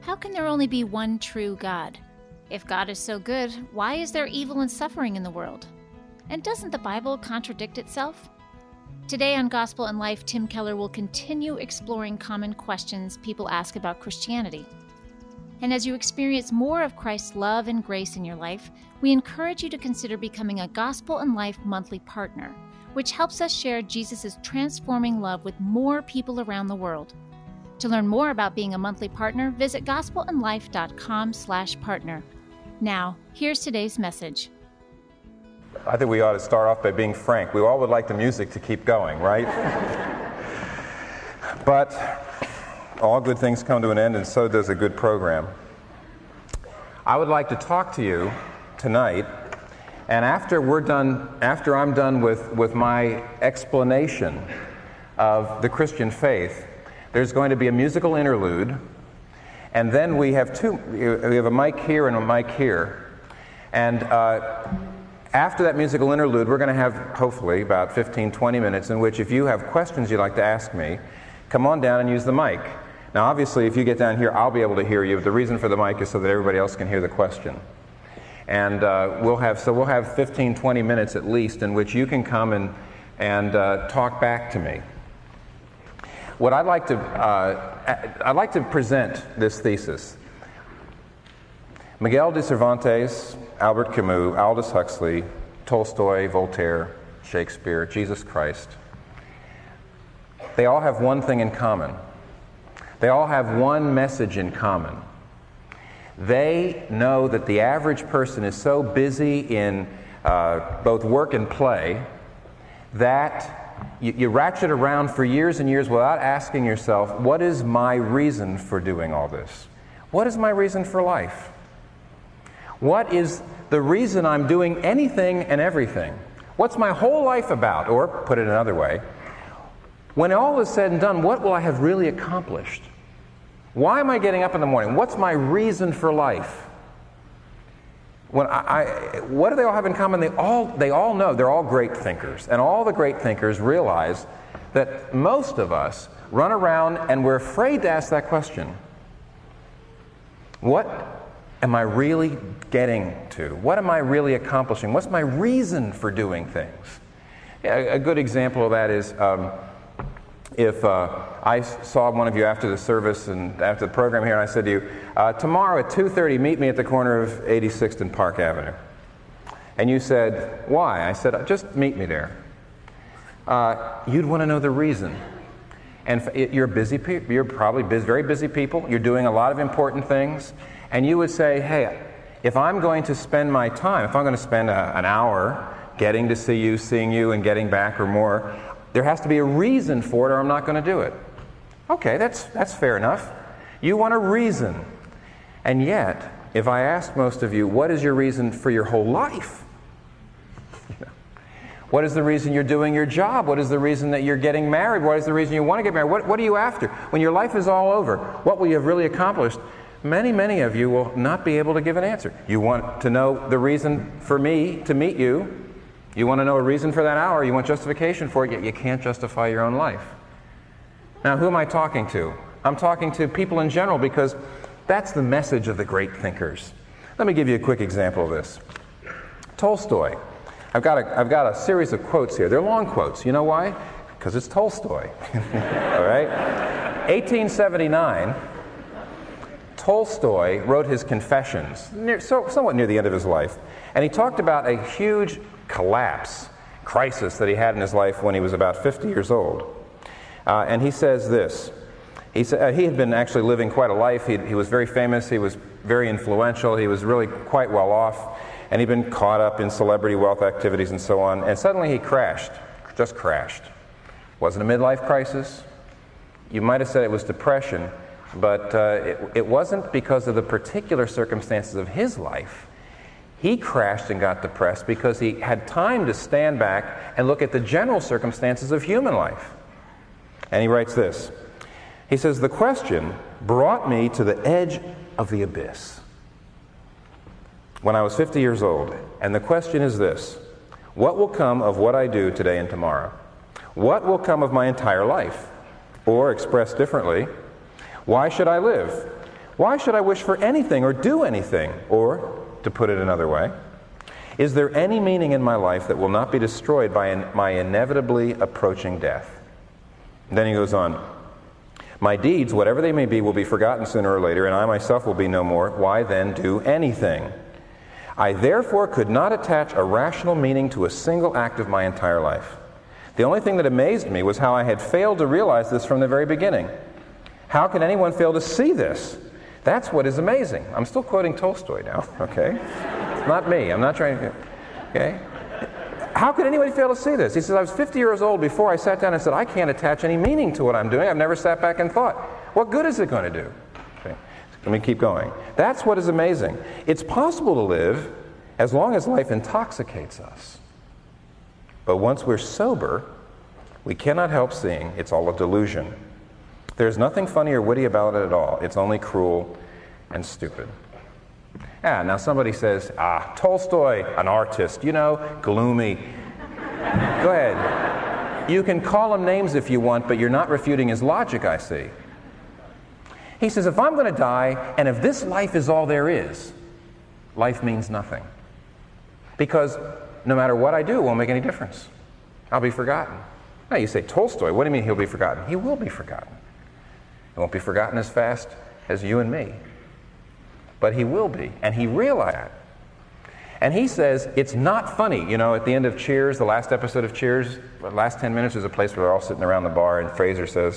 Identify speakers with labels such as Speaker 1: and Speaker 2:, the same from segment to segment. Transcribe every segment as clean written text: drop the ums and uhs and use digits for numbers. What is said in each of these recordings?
Speaker 1: How can there only be one true God? If God is so good, why is there evil and suffering in the world? And doesn't the Bible contradict itself? Today on Gospel and Life, Tim Keller will continue exploring common questions people ask about Christianity. And as you experience more of Christ's love and grace in your life, we encourage you to consider becoming a Gospel and Life monthly partner, which helps us share Jesus' transforming love with more people around the world. To learn more about being a monthly partner, visit gospelandlife.com/partner. Now, here's today's message.
Speaker 2: I think we ought to start off by being frank. We all would like the music to keep going, right? But all good things come to an end, and so does a good program. I would like to talk to you tonight, and after I'm done with my explanation of the Christian faith, there's going to be a musical interlude, and then we have a mic here and a mic here, and after that musical interlude, we're going to have, hopefully, about 15-20 minutes in which if you have questions you'd like to ask me, come on down and use the mic. Now, obviously, if you get down here, I'll be able to hear you. The reason for the mic is so that everybody else can hear the question. And we'll have 15-20 minutes at least in which you can come and talk back to me. What I'd like to present this thesis. Miguel de Cervantes, Albert Camus, Aldous Huxley, Tolstoy, Voltaire, Shakespeare, Jesus Christ, they all have one thing in common. They all have one message in common. They know that the average person is so busy in both work and play that you ratchet around for years and years without asking yourself, what is my reason for doing all this? What is my reason for life? What is the reason I'm doing anything and everything? What's my whole life about? Or, put it another way, when all is said and done, what will I have really accomplished? Why am I getting up in the morning? What's my reason for life? What do they all have in common? They all know they're all great thinkers. And all the great thinkers realize that most of us run around and we're afraid to ask that question. What am I really getting to? What am I really accomplishing? What's my reason for doing things? A good example of that is if I saw one of you after the service and after the program here, and I said to you, tomorrow at 2:30, meet me at the corner of 86th and Park Avenue. And you said, why? I said, just meet me there. You'd want to know the reason. And you're busy people. You're probably very busy people. You're doing a lot of important things. And you would say, hey, if I'm going to spend my time, if I'm going to spend an hour getting to see you, seeing you, and getting back or more, there has to be a reason for it or I'm not going to do it. Okay, that's fair enough. You want a reason. And yet, if I ask most of you, what is your reason for your whole life? What is the reason you're doing your job? What is the reason that you're getting married? What is the reason you want to get married? What are you after? When your life is all over, what will you have really accomplished? Many of you will not be able to give an answer. You want to know the reason for me to meet you. You want to know a reason for that hour. You want justification for it, yet you can't justify your own life. Now, who am I talking to? I'm talking to people in general because that's the message of the great thinkers. Let me give you a quick example of this. Tolstoy. I've got a series of quotes here. They're long quotes. You know why? Because it's Tolstoy. All right? 1879, Tolstoy wrote his Confessions, somewhat near the end of his life. And he talked about a huge crisis that he had in his life when he was about 50 years old. And he says this. He had been actually living quite a life. He was very famous. He was very influential. He was really quite well off. And he'd been caught up in celebrity wealth activities and so on. And suddenly he just crashed. Wasn't a midlife crisis. You might have said it was depression. But it wasn't because of the particular circumstances of his life. He crashed and got depressed because he had time to stand back and look at the general circumstances of human life. And he writes this. He says, the question brought me to the edge of the abyss when I was 50 years old. And the question is this. What will come of what I do today and tomorrow? What will come of my entire life? Or, expressed differently, why should I live? Why should I wish for anything or do anything? Or, to put it another way, is there any meaning in my life that will not be destroyed by my inevitably approaching death? And then he goes on, my deeds, whatever they may be, will be forgotten sooner or later, and I myself will be no more. Why then do anything? I therefore could not attach a rational meaning to a single act of my entire life. The only thing that amazed me was how I had failed to realize this from the very beginning. How can anyone fail to see this? That's what is amazing. I'm still quoting Tolstoy now, okay? It's not me. I'm not trying to... Okay? How could anybody fail to see this? He says, I was 50 years old before I sat down and said, I can't attach any meaning to what I'm doing. I've never sat back and thought, what good is it going to do? Okay. Let me keep going. That's what is amazing. It's possible to live as long as life intoxicates us. But once we're sober, we cannot help seeing it's all a delusion. There's nothing funny or witty about it at all. It's only cruel and stupid. Now somebody says, Tolstoy, an artist, gloomy. Go ahead. You can call him names if you want, but you're not refuting his logic, I see. He says, if I'm going to die, and if this life is all there is, life means nothing. Because no matter what I do, it won't make any difference. I'll be forgotten. Now you say, Tolstoy, what do you mean he'll be forgotten? He will be forgotten. He won't be forgotten as fast as you and me. But he will be, and he realized that. And he says, it's not funny. At the end of Cheers, the last episode of Cheers, the last 10 minutes is a place where they're all sitting around the bar, and Fraser says,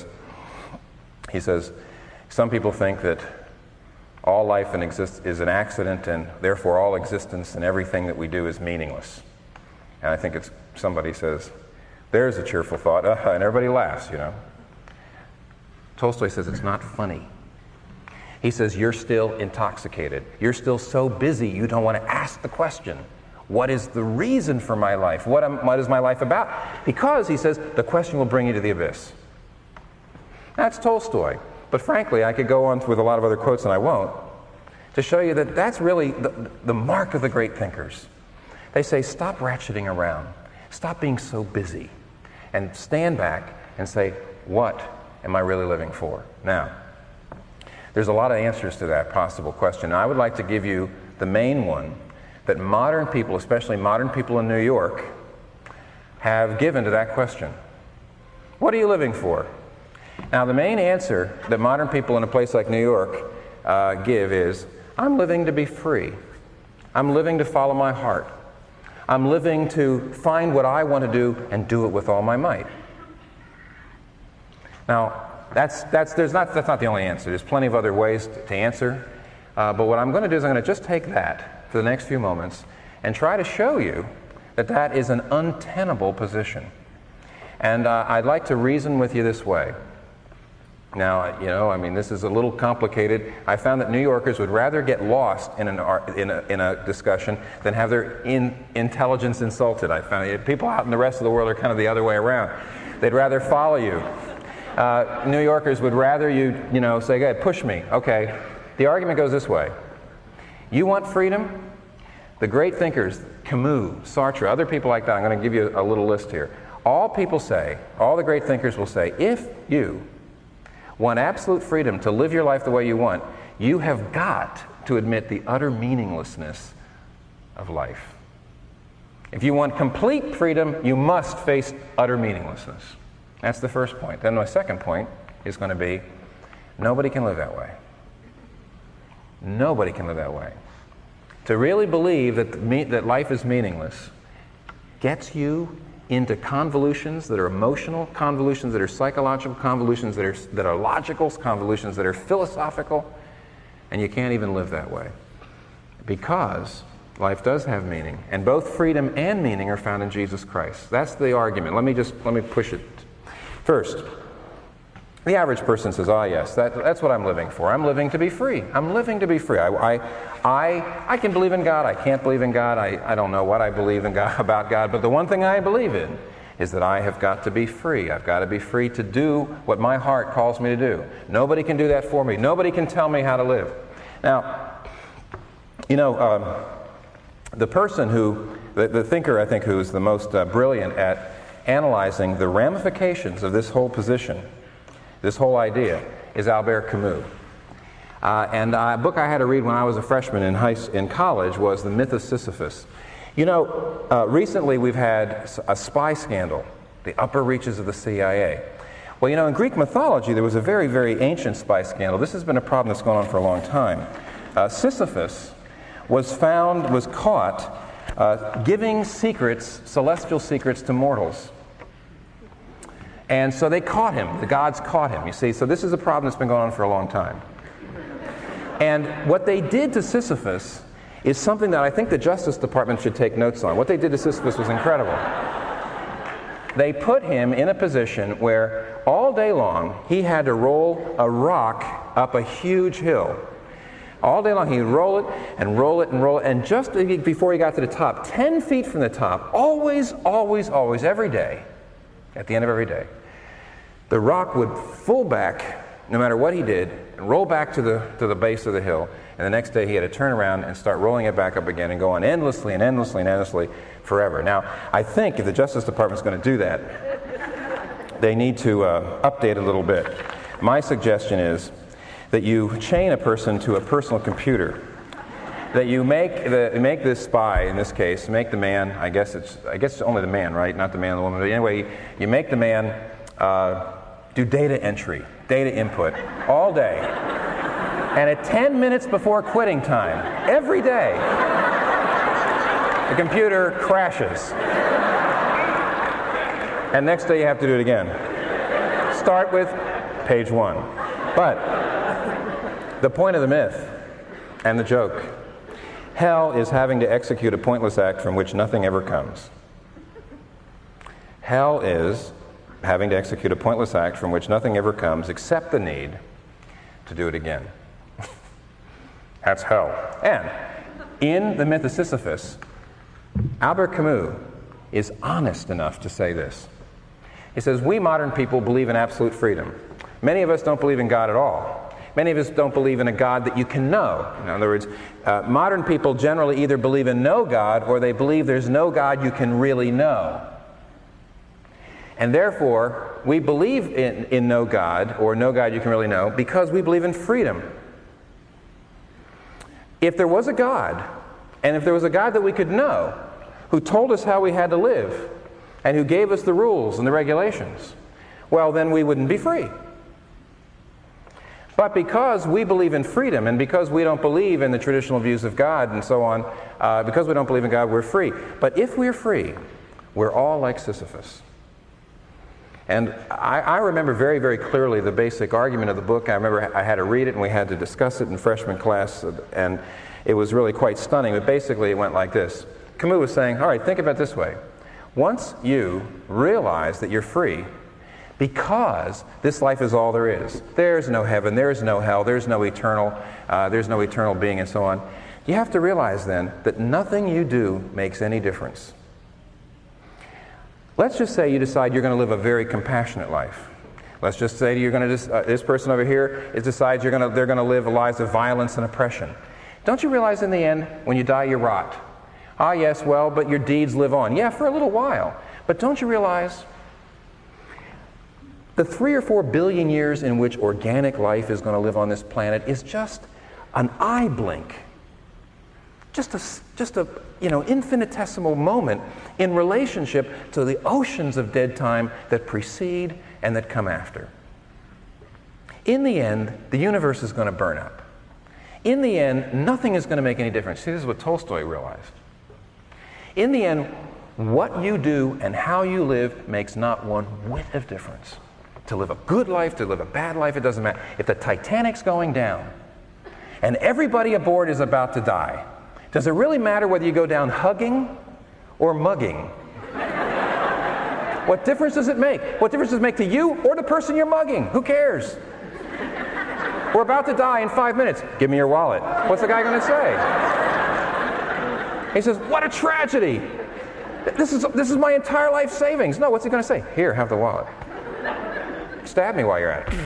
Speaker 2: some people think that all life is an accident, and therefore all existence and everything that we do is meaningless. And I think somebody says, there's a cheerful thought, and everybody laughs, Tolstoy says it's not funny. He says, you're still intoxicated. You're still so busy you don't want to ask the question, what is the reason for my life? What is my life about? Because, he says, the question will bring you to the abyss. That's Tolstoy. But frankly, I could go on with a lot of other quotes, and I won't, to show you that that's really the mark of the great thinkers. They say, stop ratcheting around. Stop being so busy. And stand back and say, what am I really living for? Now, there's a lot of answers to that possible question. I would like to give you the main one that modern people, especially modern people in New York, have given to that question. What are you living for? Now, the main answer that modern people in a place like New York give is, I'm living to be free. I'm living to follow my heart. I'm living to find what I want to do and do it with all my might. Now, that's not the only answer. There's plenty of other ways to answer. But what I'm going to do is I'm going to just take that for the next few moments and try to show you that that is an untenable position. And I'd like to reason with you this way. Now, this is a little complicated. I found that New Yorkers would rather get lost in a discussion than have their intelligence insulted. I found people out in the rest of the world are kind of the other way around. They'd rather follow you. New Yorkers would rather you say, go ahead, push me. Okay. The argument goes this way. You want freedom? The great thinkers, Camus, Sartre, other people like that, I'm going to give you a little list here. All the great thinkers will say, if you want absolute freedom to live your life the way you want, you have got to admit the utter meaninglessness of life. If you want complete freedom, you must face utter meaninglessness. That's the first point. Then my second point is going to be, nobody can live that way. Nobody can live that way. To really believe that life is meaningless gets you into convolutions that are emotional, convolutions that are psychological, convolutions that are logical, convolutions that are philosophical, and you can't even live that way. Because life does have meaning, and both freedom and meaning are found in Jesus Christ. That's the argument. Let me push it. First, the average person says, yes, that's what I'm living for. I'm living to be free. I'm living to be free. I can believe in God. I can't believe in God. I don't know what I believe in God, about God, but the one thing I believe in is that I have got to be free. I've got to be free to do what my heart calls me to do. Nobody can do that for me. Nobody can tell me how to live. Now, the person the thinker, I think, who is the most brilliant at analyzing the ramifications of this whole position, this whole idea, is Albert Camus. And a book I had to read when I was a freshman in college was The Myth of Sisyphus. You know, recently we've had a spy scandal, the upper reaches of the CIA. Well, you know, in Greek mythology there was a very, very ancient spy scandal. This has been a problem that's gone on for a long time. Sisyphus was caught giving secrets, celestial secrets, to mortals. And so they caught him. The gods caught him, you see. So this is a problem that's been going on for a long time. And what they did to Sisyphus is something that I think the Justice Department should take notes on. What they did to Sisyphus was incredible. They put him in a position where all day long he had to roll a rock up a huge hill. All day long he'd roll it and roll it and roll it, and just before he got to the top, 10 feet from the top, always, every day, at the end of every day, the rock would fall back, no matter what he did, and roll back to the base of the hill, and the next day he had to turn around and start rolling it back up again and go on endlessly and endlessly and endlessly forever. Now, I think if the Justice Department's going to do that, they need to update a little bit. My suggestion is that you chain a person to a personal computer, that you make this spy, in this case, make the man, I guess it's only the man, right? Not the man and the woman. But anyway, you make the man do data entry, data input, all day. And at 10 minutes before quitting time, every day, the computer crashes. And next day you have to do it again. Start with page 1. But the point of the myth and the joke, hell is having to execute a pointless act from which nothing ever comes. Hell is having to execute a pointless act from which nothing ever comes except the need to do it again. That's hell. And in The Myth of Sisyphus, Albert Camus is honest enough to say this. He says, we modern people believe in absolute freedom. Many of us don't believe in God at all. Many of us don't believe in a God that you can know. In other words, modern people generally either believe in no God or they believe there's no God you can really know. And therefore, we believe in no God or no God you can really know because we believe in freedom. If there was a God, and if there was a God that we could know, who told us how we had to live, and who gave us the rules and the regulations, well, then we wouldn't be free. But because we believe in freedom, and because we don't believe in the traditional views of God and so on, because we don't believe in God, we're free. But if we're free, we're all like Sisyphus. And I remember very, very clearly the basic argument of the book. I remember I had to read it and we had to discuss it in freshman class, and it was really quite stunning. But basically it went like this. Camus was saying, all right, think about it this way. Once you realize that you're free, because this life is all there is, there's no heaven, there's no hell, there's no eternal being and so on, you have to realize then that nothing you do makes any difference. Let's just say you decide you're going to live a very compassionate life. Let's just say you're going to this person over here decides they're going to live lives of violence and oppression. Don't you realize in the end, when you die, you rot? Ah, yes, well, but your deeds live on. Yeah, for a little while. But don't you realize the 3 or 4 billion years in which organic life is going to live on this planet is just an eye blink. Just a infinitesimal moment in relationship to the oceans of dead time that precede and that come after. In the end, the universe is going to burn up. In the end, nothing is going to make any difference. See, this is what Tolstoy realized. In the end, what you do and how you live makes not one whit of difference. To live a good life, to live a bad life, it doesn't matter. If the Titanic's going down and everybody aboard is about to die, does it really matter whether you go down hugging or mugging? What difference does it make? What difference does it make to you or the person you're mugging? Who cares? We're about to die in 5 minutes. Give me your wallet. What's the guy going to say? He says, what a tragedy. This is my entire life savings. No, what's he going to say? Here, have the wallet. Stab me while you're at it.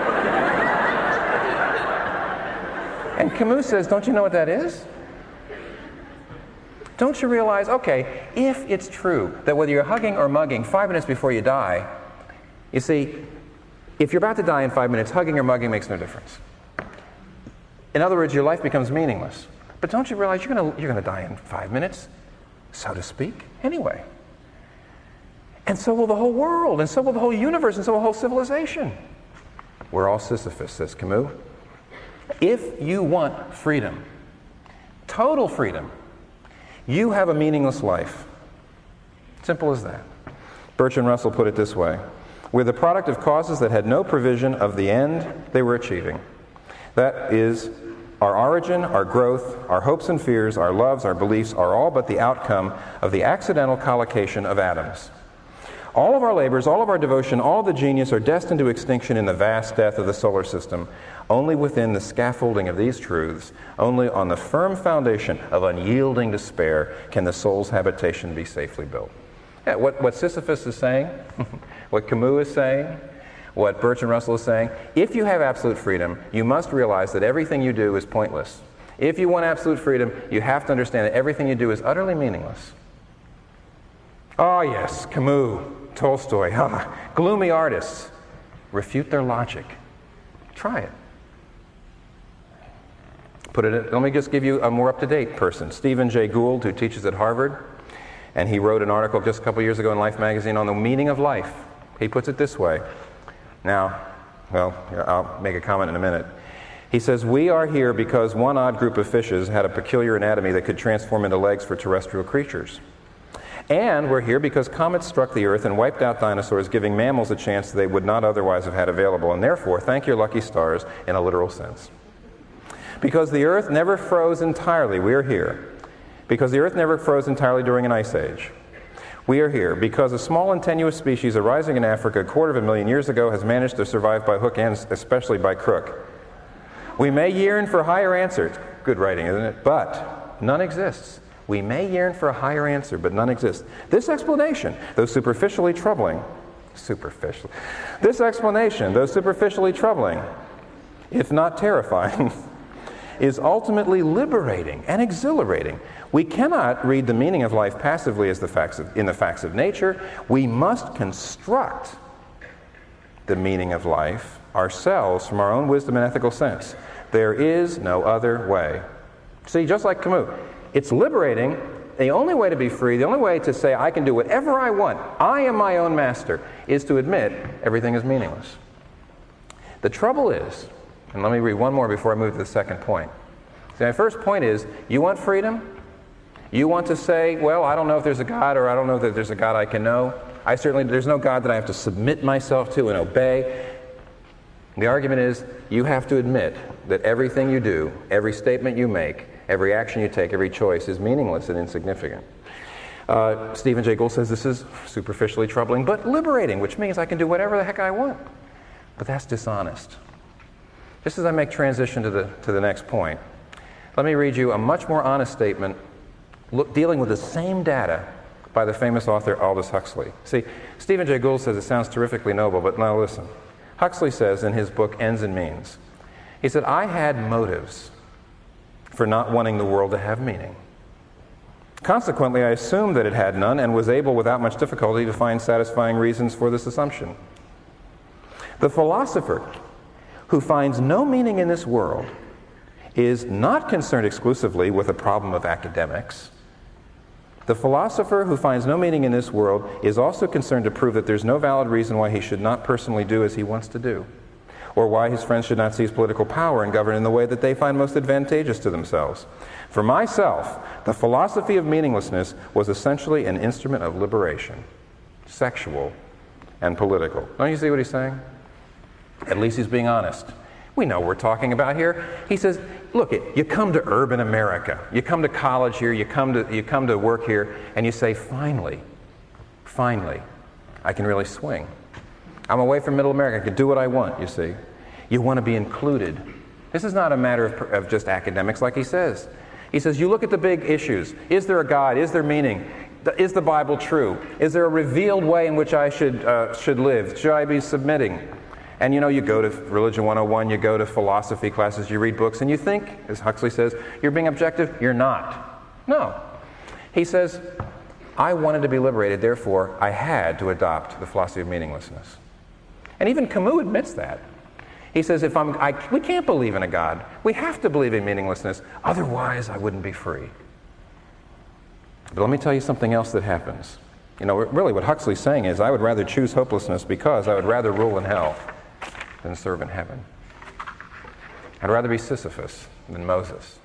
Speaker 2: And Camus says, don't you know what that is? Don't you realize, okay, if it's true that whether you're hugging or mugging 5 minutes before you die, you see, if you're about to die in 5 minutes, hugging or mugging makes no difference. In other words, your life becomes meaningless. But don't you realize you're going to die in 5 minutes, so to speak, anyway? And so will the whole world, and so will the whole universe, and so will the whole civilization. We're all Sisyphus, says Camus. If you want freedom, total freedom, you have a meaningless life. Simple as that. Bertrand Russell put it this way: we're the product of causes that had no provision of the end they were achieving. That is, our origin, our growth, our hopes and fears, our loves, our beliefs are all but the outcome of the accidental collocation of atoms. All of our labors, all of our devotion, all of the genius are destined to extinction in the vast death of the solar system. Only within the scaffolding of these truths, only on the firm foundation of unyielding despair, can the soul's habitation be safely built. Yeah, what Sisyphus is saying, what Camus is saying, what Bertrand Russell is saying, if you have absolute freedom, you must realize that everything you do is pointless. If you want absolute freedom, you have to understand that everything you do is utterly meaningless. Oh yes, Camus, Tolstoy, gloomy artists. Refute their logic. Try it. Let me just give you a more up-to-date person. Stephen Jay Gould, who teaches at Harvard, and he wrote an article just a couple years ago in Life magazine on the meaning of life. He puts it this way. Now, well, I'll make a comment in a minute. He says, we are here because one odd group of fishes had a peculiar anatomy that could transform into legs for terrestrial creatures. And we're here because comets struck the Earth and wiped out dinosaurs, giving mammals a chance they would not otherwise have had available. And therefore, thank your lucky stars in a literal sense. Because the Earth never froze entirely, we are here. Because the Earth never froze entirely during an ice age, we are here. Because a small and tenuous species arising in Africa 250,000 years ago has managed to survive by hook and especially by crook. We may yearn for higher answers. Good writing, isn't it? But none exists. We may yearn for a higher answer, but none exists. This explanation, though superficially troubling, if not terrifying, is ultimately liberating and exhilarating. We cannot read the meaning of life passively as in the facts of nature. We must construct the meaning of life ourselves from our own wisdom and ethical sense. There is no other way. See, just like Camus, it's liberating. The only way to be free, the only way to say I can do whatever I want, I am my own master, is to admit everything is meaningless. The trouble is, and let me read one more before I move to the second point. See, my first point is, you want freedom? You want to say, well, I don't know if there's a God, or I don't know that there's a God I can know. There's no God that I have to submit myself to and obey. The argument is, you have to admit that everything you do, every statement you make, every action you take, every choice is meaningless and insignificant. Stephen Jay Gould says this is superficially troubling, but liberating, which means I can do whatever the heck I want. But that's dishonest. Just as I make transition to the next point, let me read you a much more honest statement dealing with the same data by the famous author Aldous Huxley. See, Stephen Jay Gould says it sounds terrifically noble, but now listen. Huxley says in his book Ends and Means, he said, I had motives for not wanting the world to have meaning. Consequently, I assumed that it had none and was able without much difficulty to find satisfying reasons for this assumption. The philosopher who finds no meaning in this world is not concerned exclusively with the problem of academics. The philosopher who finds no meaning in this world is also concerned to prove that there's no valid reason why he should not personally do as he wants to do, or why his friends should not seize political power and govern in the way that they find most advantageous to themselves. For myself, the philosophy of meaninglessness was essentially an instrument of liberation, sexual and political. Don't you see what he's saying? At least he's being honest. We know what we're talking about here. He says, look, you come to urban America, you come to college here, you come to work here, and you say, finally, I can really swing. I'm away from middle America, I can do what I want, you see. You want to be included. This is not a matter of just academics, like he says. He says, you look at the big issues. Is there a God? Is there meaning? Is the Bible true? Is there a revealed way in which I should live? Should I be submitting? And you know, you go to Religion 101, you go to philosophy classes, you read books, and you think, as Huxley says, you're being objective. You're not. No. He says, I wanted to be liberated, therefore I had to adopt the philosophy of meaninglessness. And even Camus admits that. He says, we can't believe in a God. We have to believe in meaninglessness. Otherwise, I wouldn't be free. But let me tell you something else that happens. Really what Huxley's saying is, I would rather choose hopelessness because I would rather rule in hell than serve in heaven. I'd rather be Sisyphus than Moses.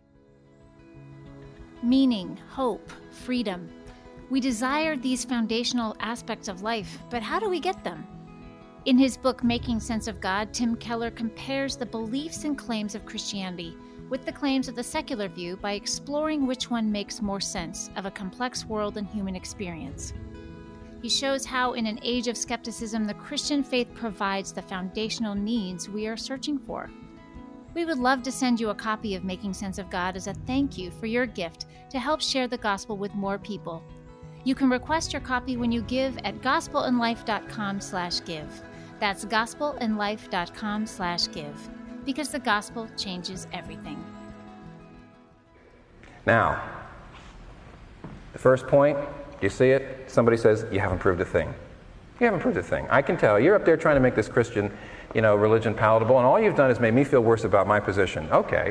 Speaker 1: Meaning, hope, freedom. We desire these foundational aspects of life, but how do we get them? In his book, Making Sense of God, Tim Keller compares the beliefs and claims of Christianity with the claims of the secular view by exploring which one makes more sense of a complex world and human experience. He shows how, in an age of skepticism, the Christian faith provides the foundational needs we are searching for. We would love to send you a copy of Making Sense of God as a thank you for your gift to help share the gospel with more people. You can request your copy when you give at gospelinlife.com/give. That's gospelinlife.com/give, because the gospel changes everything.
Speaker 2: Now, the first point, you see it? Somebody says, you haven't proved a thing. You haven't proved a thing. I can tell. You're up there trying to make this Christian, religion palatable, and all you've done is made me feel worse about my position. Okay.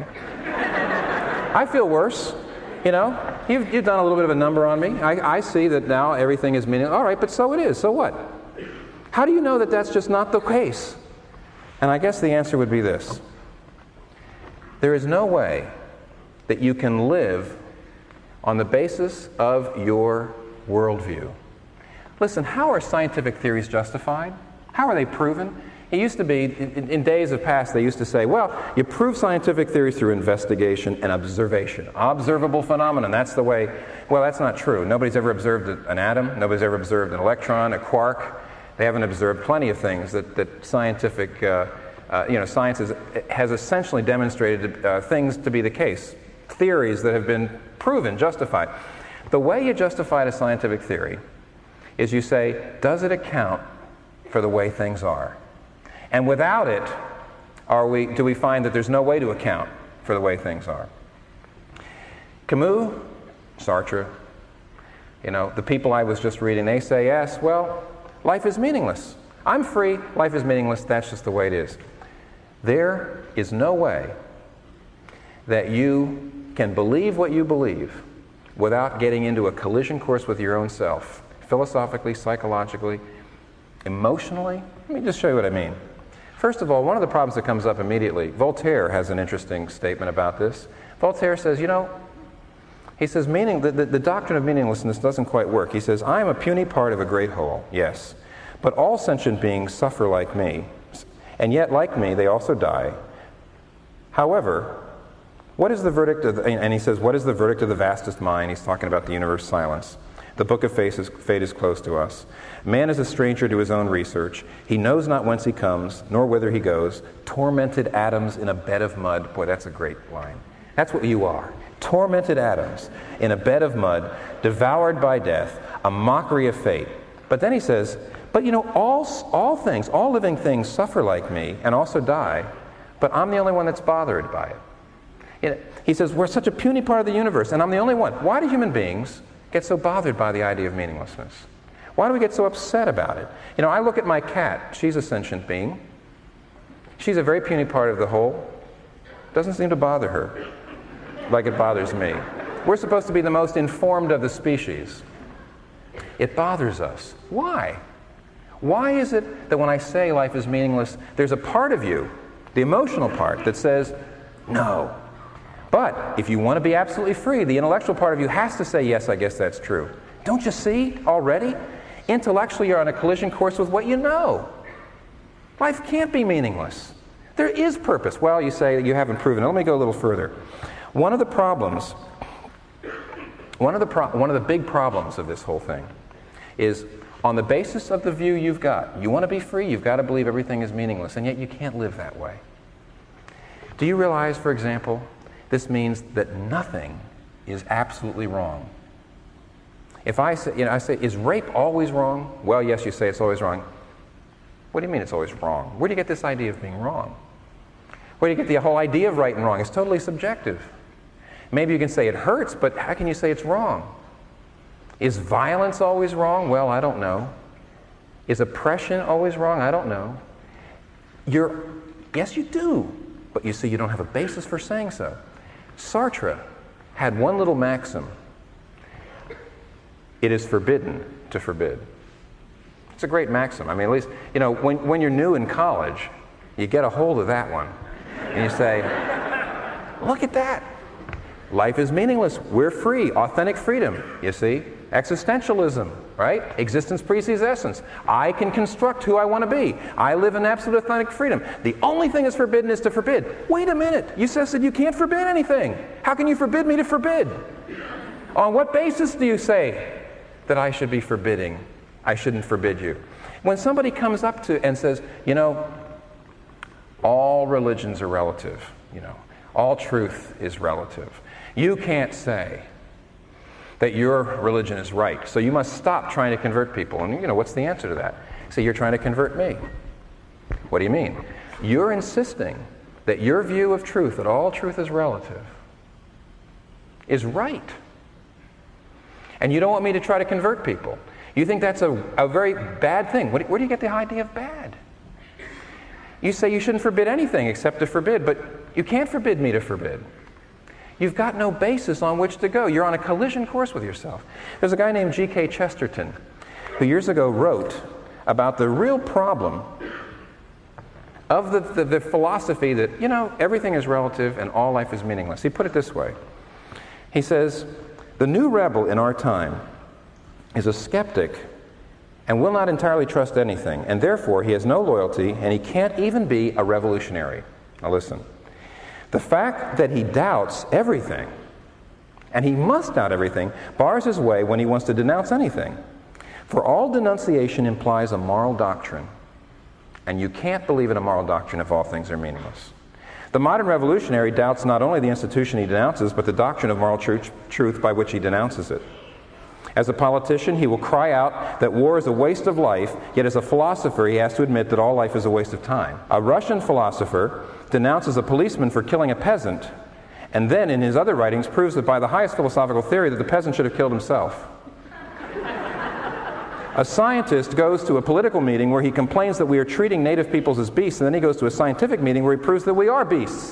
Speaker 2: I feel worse. You've done a little bit of a number on me. I see that now everything is meaningless. All right, but so it is. So what? How do you know that that's just not the case? And I guess the answer would be this. There is no way that you can live on the basis of your worldview. Listen, how are scientific theories justified? How are they proven? It used to be, in days of past, they used to say, well, you prove scientific theories through investigation and observation. Observable phenomenon, that's the way. Well, that's not true. Nobody's ever observed an atom. Nobody's ever observed an electron, a quark. They haven't observed plenty of things that scientific, science has essentially demonstrated things to be the case. Theories that have been proven, justified. The way you justify a scientific theory is you say, does it account for the way things are? And without it, do we find that there's no way to account for the way things are? Camus, Sartre, the people I was just reading, they say, yes, well, life is meaningless. I'm free, life is meaningless, that's just the way it is. There is no way that you can believe what you believe without getting into a collision course with your own self, philosophically, psychologically, emotionally. Let me just show you what I mean. First of all, one of the problems that comes up immediately, Voltaire has an interesting statement about this. Voltaire says, he says, the doctrine of meaninglessness doesn't quite work. He says, I am a puny part of a great whole, yes, but all sentient beings suffer like me, and yet, like me, they also die. However, what is the verdict and he says, what is the verdict of the vastest mind? He's talking about the universe silence. The book of fate is close to us. Man is a stranger to his own research. He knows not whence he comes, nor whither he goes. Tormented atoms in a bed of mud. Boy, that's a great line. That's what you are. Tormented atoms in a bed of mud, devoured by death, a mockery of fate. But then he says, but all things, all living things suffer like me and also die, but I'm the only one that's bothered by it. He says, we're such a puny part of the universe, and I'm the only one. Why do human beings get so bothered by the idea of meaninglessness? Why do we get so upset about it? I look at my cat. She's a sentient being. She's a very puny part of the whole. Doesn't seem to bother her like it bothers me. We're supposed to be the most informed of the species. It bothers us. Why? Why is it that when I say life is meaningless, there's a part of you, the emotional part, that says, no. But if you want to be absolutely free, the intellectual part of you has to say, yes, I guess that's true. Don't you see already? Intellectually, you're on a collision course with what you know. Life can't be meaningless. There is purpose. Well, you say you haven't proven it. Let me go a little further. One of the big problems of this whole thing is on the basis of the view you've got. You want to be free, you've got to believe everything is meaningless, and yet you can't live that way. Do you realize, for example, this means that nothing is absolutely wrong. If I say, is rape always wrong? Well, yes, you say it's always wrong. What do you mean it's always wrong? Where do you get this idea of being wrong? Where do you get the whole idea of right and wrong? It's totally subjective. Maybe you can say it hurts, but how can you say it's wrong? Is violence always wrong? Well, I don't know. Is oppression always wrong? I don't know. Your Yes, you do. But you see, you don't have a basis for saying so. Sartre had one little maxim. It is forbidden to forbid. It's a great maxim. I mean, at least, when you're new in college, you get a hold of that one. And you say, look at that. Life is meaningless. We're free. Authentic freedom, you see. Existentialism, right? Existence precedes essence. I can construct who I want to be. I live in absolute authentic freedom. The only thing that's forbidden is to forbid. Wait a minute. You said you can't forbid anything. How can you forbid me to forbid? On what basis do you say that I should be forbidding? I shouldn't forbid you. When somebody comes up to and says, all religions are relative, all truth is relative. You can't say that your religion is right, so you must stop trying to convert people. And what's the answer to that? Say, you're trying to convert me. What do you mean? You're insisting that your view of truth, that all truth is relative, is right. And you don't want me to try to convert people. You think that's a very bad thing. Where do you get the idea of bad? You say you shouldn't forbid anything except to forbid, but you can't forbid me to forbid. You've got no basis on which to go. You're on a collision course with yourself. There's a guy named G.K. Chesterton who years ago wrote about the real problem of the philosophy that, everything is relative and all life is meaningless. He put it this way. He says, the new rebel in our time is a skeptic and will not entirely trust anything, and therefore he has no loyalty and he can't even be a revolutionary. Now listen. The fact that he doubts everything, and he must doubt everything, bars his way when he wants to denounce anything. For all denunciation implies a moral doctrine, and you can't believe in a moral doctrine if all things are meaningless. The modern revolutionary doubts not only the institution he denounces, but the doctrine of moral truth by which he denounces it. As a politician, he will cry out that war is a waste of life, yet as a philosopher, he has to admit that all life is a waste of time. A Russian philosopher denounces a policeman for killing a peasant, and then in his other writings proves that by the highest philosophical theory that the peasant should have killed himself. A scientist goes to a political meeting where he complains that we are treating native peoples as beasts, and then he goes to a scientific meeting where he proves that we are beasts.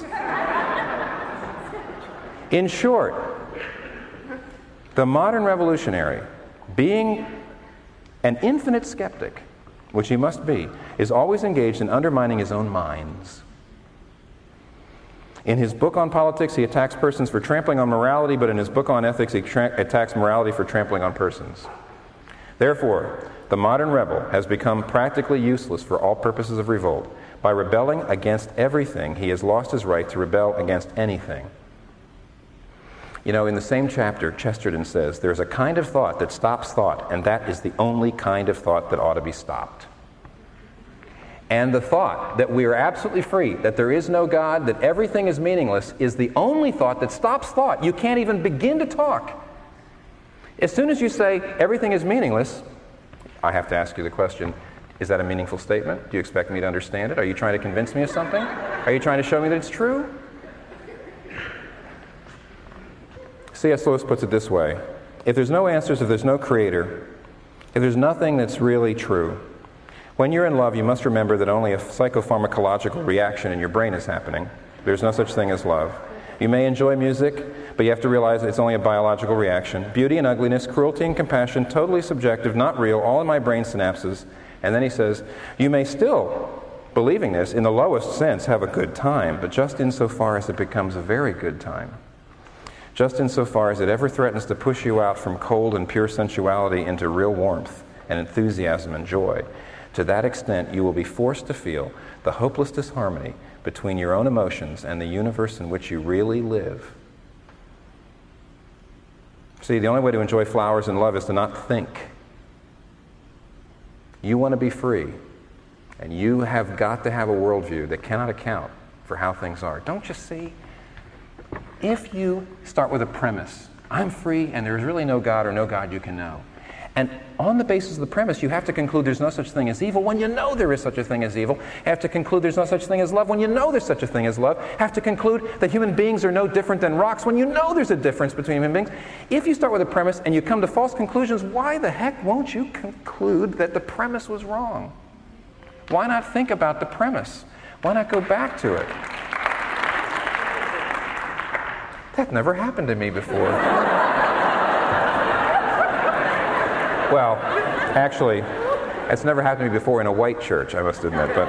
Speaker 2: In short, the modern revolutionary, being an infinite skeptic, which he must be, is always engaged in undermining his own minds. In his book on politics, he attacks persons for trampling on morality, but in his book on ethics, he attacks morality for trampling on persons. Therefore, the modern rebel has become practically useless for all purposes of revolt. By rebelling against everything, he has lost his right to rebel against anything. In the same chapter, Chesterton says, there's a kind of thought that stops thought, and that is the only kind of thought that ought to be stopped. And the thought that we are absolutely free, that there is no God, that everything is meaningless, is the only thought that stops thought. You can't even begin to talk. As soon as you say everything is meaningless, I have to ask you the question, is that a meaningful statement? Do you expect me to understand it? Are you trying to convince me of something? Are you trying to show me that it's true? C.S. Lewis puts it this way. If there's no answers, if there's no creator, if there's nothing that's really true, when you're in love, you must remember that only a psychopharmacological reaction in your brain is happening. There's no such thing as love. You may enjoy music, but you have to realize that it's only a biological reaction. Beauty and ugliness, cruelty and compassion, totally subjective, not real, all in my brain synapses. And then he says, you may still, believing this, in the lowest sense, have a good time, but just insofar as it becomes a very good time. Just insofar as it ever threatens to push you out from cold and pure sensuality into real warmth and enthusiasm and joy. To that extent, you will be forced to feel the hopeless disharmony between your own emotions and the universe in which you really live. See, the only way to enjoy flowers and love is to not think. You want to be free, and you have got to have a worldview that cannot account for how things are. Don't you see? If you start with a premise, I'm free and there's really no God or no God you can know, and on the basis of the premise, you have to conclude there's no such thing as evil when you know there is such a thing as evil. You have to conclude there's no such thing as love when you know there's such a thing as love. You have to conclude that human beings are no different than rocks when you know there's a difference between human beings. If you start with a premise and you come to false conclusions, why the heck won't you conclude that the premise was wrong? Why not think about the premise? Why not go back to it? That never happened to me before. Well, actually, it's never happened to me before in a white church, I must admit, but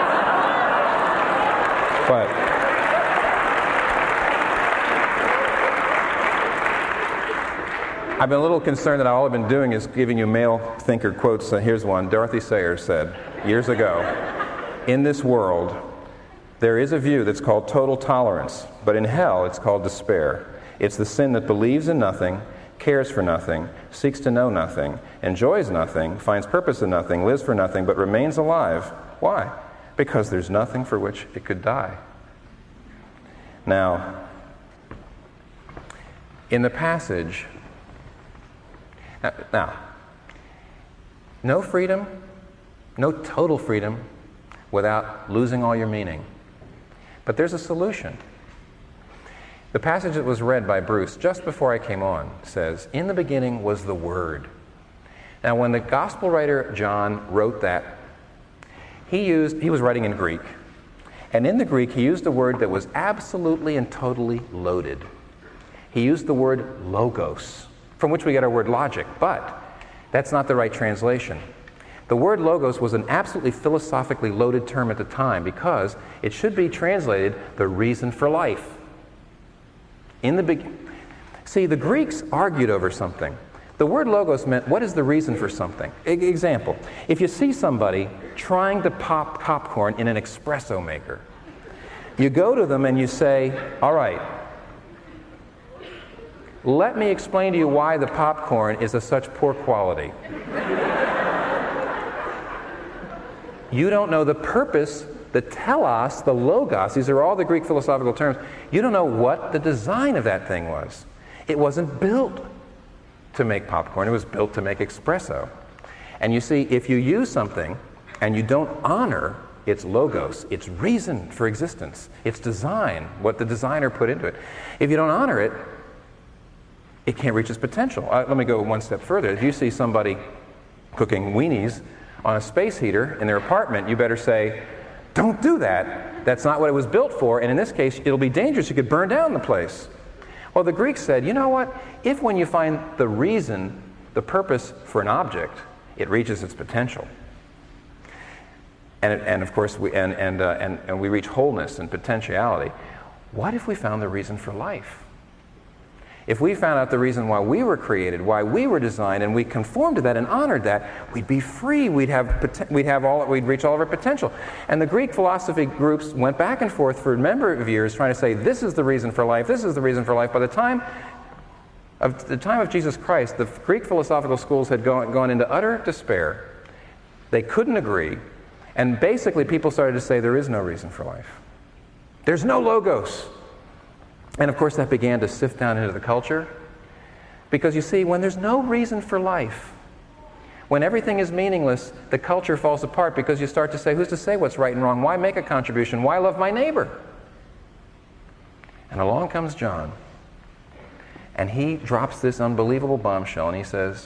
Speaker 2: I've been a little concerned that all I've been doing is giving you male thinker quotes. Here's one. Dorothy Sayers said years ago, "In this world, there is a view that's called total tolerance, but in hell it's called despair. It's the sin that believes in nothing, cares for nothing, seeks to know nothing, enjoys nothing, finds purpose in nothing, lives for nothing, but remains alive. Why? Because there's nothing for which it could die." Now, in the passage, now, no freedom, no total freedom without losing all your meaning. But there's a solution. The passage that was read by Bruce just before I came on says, "In the beginning was the Word." Now, when the gospel writer John wrote that, he was writing in Greek. And in the Greek, he used a word that was absolutely and totally loaded. He used the word logos, from which we get our word logic, but that's not the right translation. The word logos was an absolutely philosophically loaded term at the time because it should be translated the reason for life. See, the Greeks argued over something. The word logos meant, what is the reason for something? Example, if you see somebody trying to pop popcorn in an espresso maker, you go to them and you say, "All right, let me explain to you why the popcorn is of such poor quality." You don't know the purpose, the telos, the logos, these are all the Greek philosophical terms. You don't know what the design of that thing was. It wasn't built to make popcorn, it was built to make espresso. And you see, if you use something and you don't honor its logos, its reason for existence, its design, what the designer put into it, if you don't honor it, it can't reach its potential. Let me go one step further. If you see somebody cooking weenies on a space heater in their apartment, you better say, "Don't do that. That's not what it was built for, and in this case, it'll be dangerous. You could burn down the place." Well, the Greeks said, you know what? If when you find the reason, the purpose for an object, it reaches its potential, and of course, we reach wholeness and potentiality, what if we found the reason for life? If we found out the reason why we were created, why we were designed, and we conformed to that and honored that, we'd be free. We'd reach all of our potential. And the Greek philosophy groups went back and forth for a number of years trying to say, this is the reason for life, this is the reason for life. By the time of Jesus Christ, the Greek philosophical schools had gone into utter despair. They couldn't agree. And basically people started to say there is no reason for life. There's no logos. And of course that began to sift down into the culture. Because you see, when there's no reason for life, when everything is meaningless, the culture falls apart because you start to say, who's to say what's right and wrong? Why make a contribution? Why love my neighbor? And along comes John. And he drops this unbelievable bombshell and he says,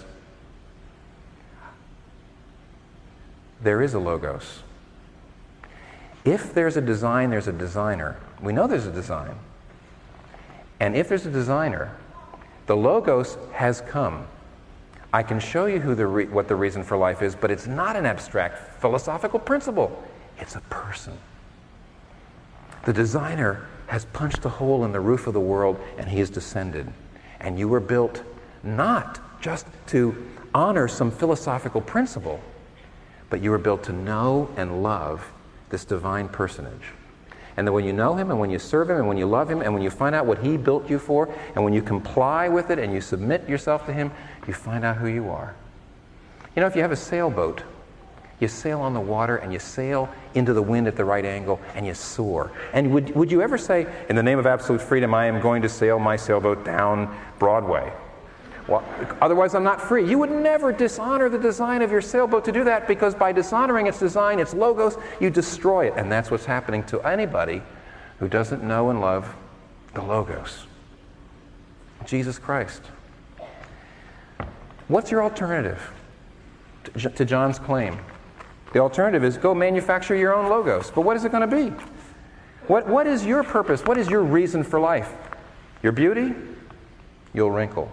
Speaker 2: there is a logos. If there's a design, there's a designer. We know there's a design. And if there's a designer, the logos has come. I can show you what the reason for life is, but it's not an abstract philosophical principle. It's a person. The designer has punched a hole in the roof of the world, and he has descended. And you were built not just to honor some philosophical principle, but you were built to know and love this divine personage. And that when you know him, and when you serve him, and when you love him, and when you find out what he built you for, and when you comply with it, and you submit yourself to him, you find out who you are. You know, if you have a sailboat, you sail on the water, and you sail into the wind at the right angle, and you soar. And would you ever say, in the name of absolute freedom, I am going to sail my sailboat down Broadway? Well, otherwise I'm not free. You would never dishonor the design of your sailboat to do that, because by dishonoring its design, its logos, you destroy it. And that's what's happening to anybody who doesn't know and love the logos. Jesus Christ. What's your alternative to John's claim? The alternative is go manufacture your own logos. But what is it going to be? What is your purpose? What is your reason for life? Your beauty? You'll wrinkle.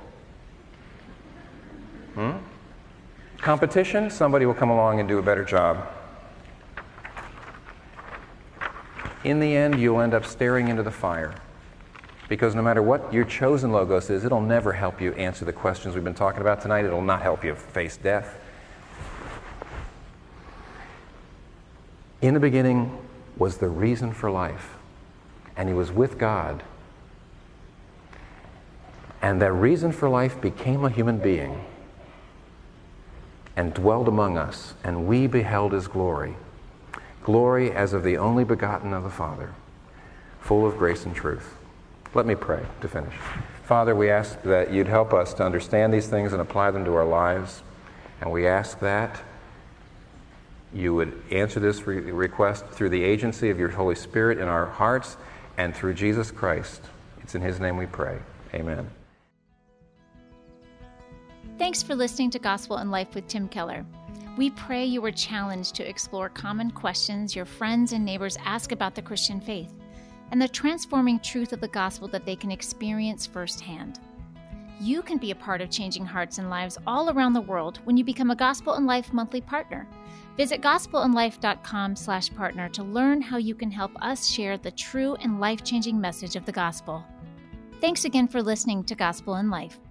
Speaker 2: Competition? Somebody will come along and do a better job. In the end, you'll end up staring into the fire. Because no matter what your chosen logos is, it'll never help you answer the questions we've been talking about tonight. It'll not help you face death. In the beginning was the reason for life, and he was with God. And that reason for life became a human being and dwelled among us, and we beheld his glory. Glory as of the only begotten of the Father, full of grace and truth. Let me pray to finish. Father, we ask that you'd help us to understand these things and apply them to our lives. And we ask that you would answer this request through the agency of your Holy Spirit in our hearts and through Jesus Christ. It's in his name we pray. Amen.
Speaker 1: Thanks for listening to Gospel in Life with Tim Keller. We pray you were challenged to explore common questions your friends and neighbors ask about the Christian faith and the transforming truth of the gospel that they can experience firsthand. You can be a part of changing hearts and lives all around the world when you become a Gospel in Life monthly partner. Visit gospelinlife.com/partner to learn how you can help us share the true and life-changing message of the gospel. Thanks again for listening to Gospel in Life.